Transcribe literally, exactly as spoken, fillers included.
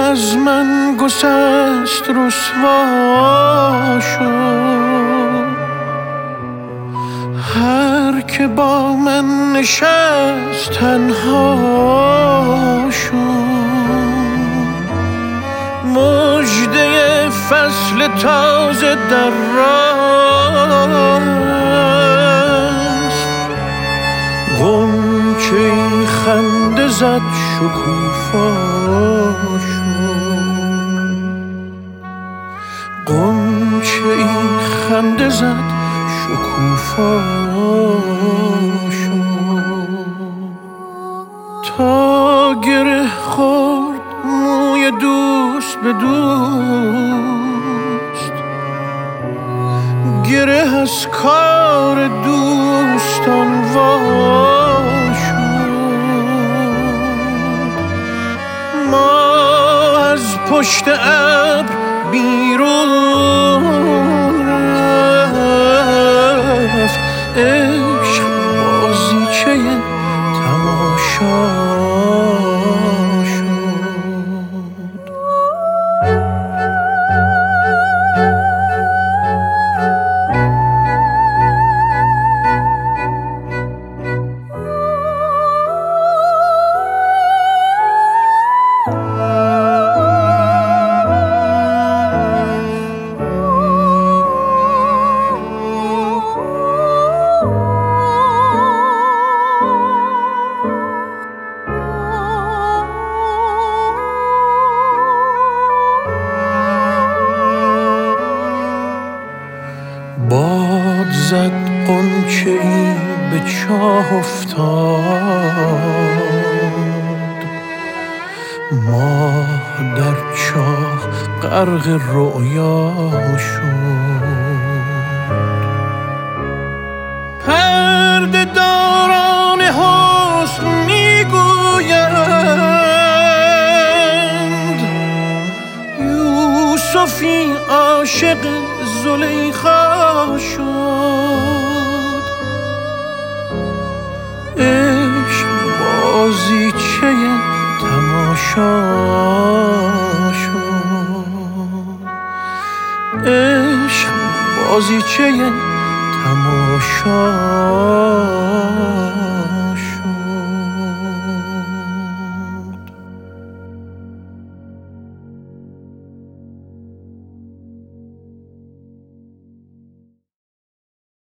از من گسست رسوا شد، هر که با من نشست تنها شد. مژده فصل تازه در راست، غنچه ای خنده زد شکوفا شد، غنچه ای خنده زد شکوفا شد. تا گره خورد موی دوست به دوست، گره از کار دوستان وا شد. ما از پشت ابر بیرون رفت، عشق بازیچه تماشا باد زد غنچه ای به چاه افتاد، ماه در چاه غرق رؤیا شد. پرده داران حسن میگویند یوسفی عاشق زلیخا شد. عشق بازیچه تماشا شد، عشق بازیچه تماشا